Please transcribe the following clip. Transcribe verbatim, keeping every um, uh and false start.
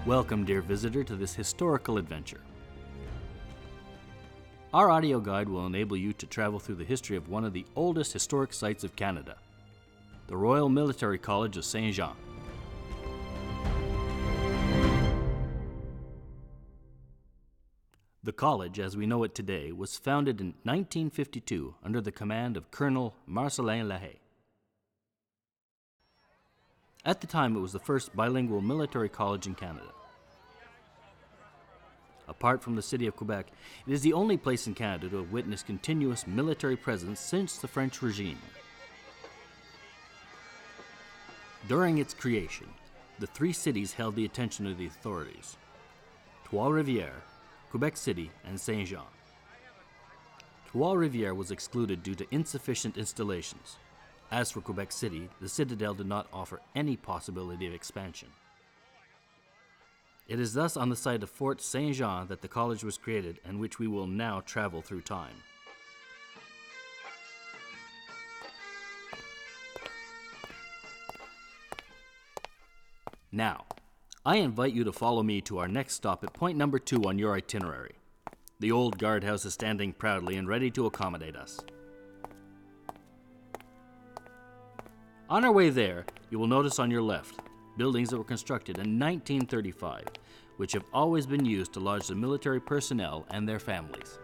Welcome, dear visitor, to this historical adventure. Our audio guide will enable you to travel through the history of one of the oldest historic sites of Canada, the Royal Military College of Saint Jean. The college, as we know it today, was founded in nineteen fifty-two under the command of Colonel Marcelin Lahaye. At the time, it was the first bilingual military college in Canada. Apart from the city of Quebec, it is the only place in Canada to have witnessed continuous military presence since the French regime. During its creation, the three cities held the attention of the authorities: Trois-Rivières, Quebec City, and Saint Jean. Trois-Rivières was excluded due to insufficient installations. As for Quebec City, the citadel did not offer any possibility of expansion. It is thus on the site of Fort Saint Jean that the college was created, and which we will now travel through time. Now, I invite you to follow me to our next stop at point number two on your itinerary. The old guardhouse is standing proudly and ready to accommodate us. On our way there, you will notice on your left buildings that were constructed in nineteen thirty-five, which have always been used to lodge the military personnel and their families.